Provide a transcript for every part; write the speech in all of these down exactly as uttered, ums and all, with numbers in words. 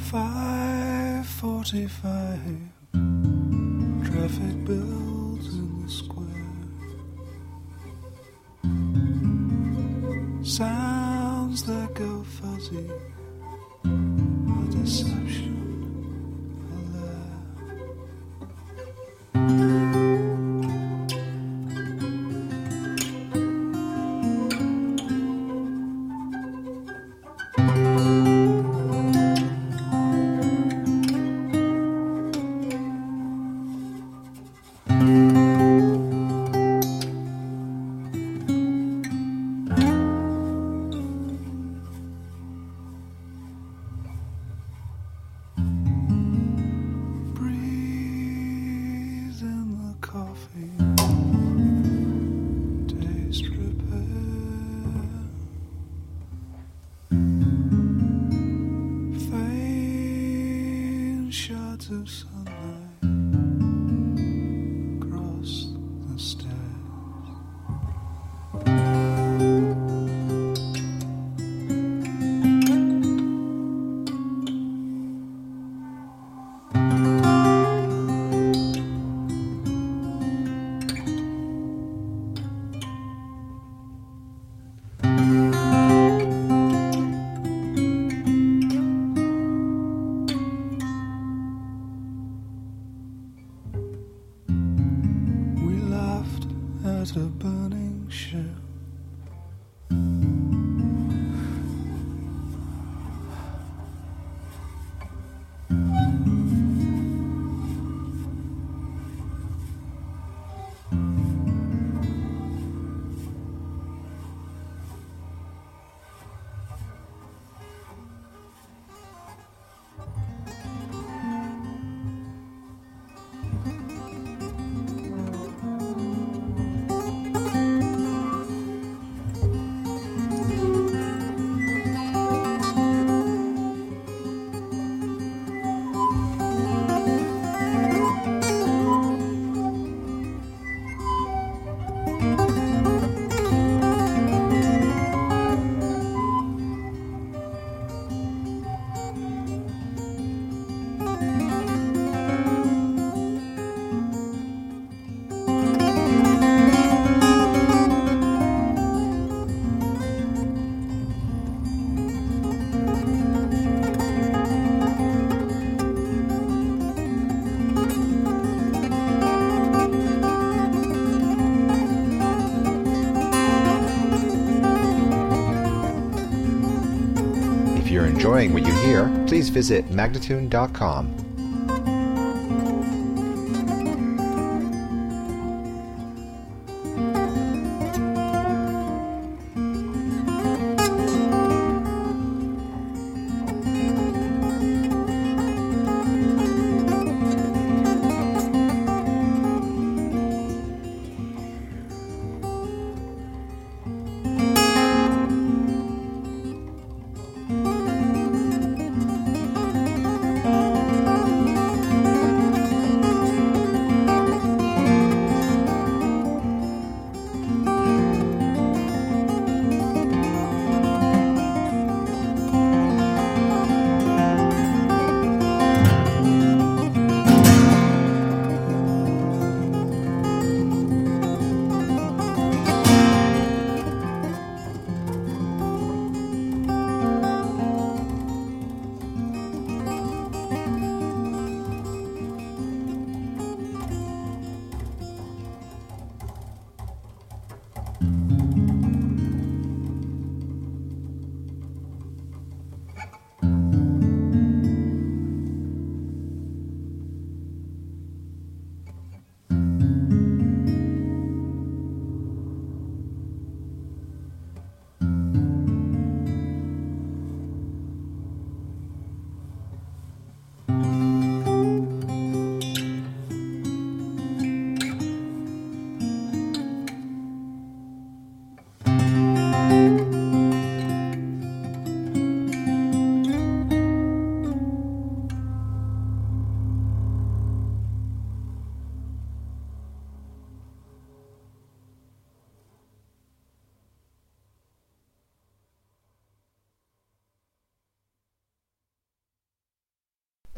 five forty-five, traffic builds in the square. Sounds that go fuzzy, a deception. Of sunlight across the stairs. At a burning ship, If you're enjoying what you hear, please visit magnatune dot com.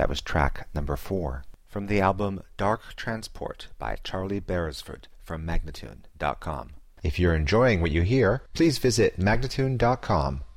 That was track number four. From the album Dark Transport by Charlie Beresford from Magnatune dot com. If you're enjoying what you hear, please visit Magnatune dot com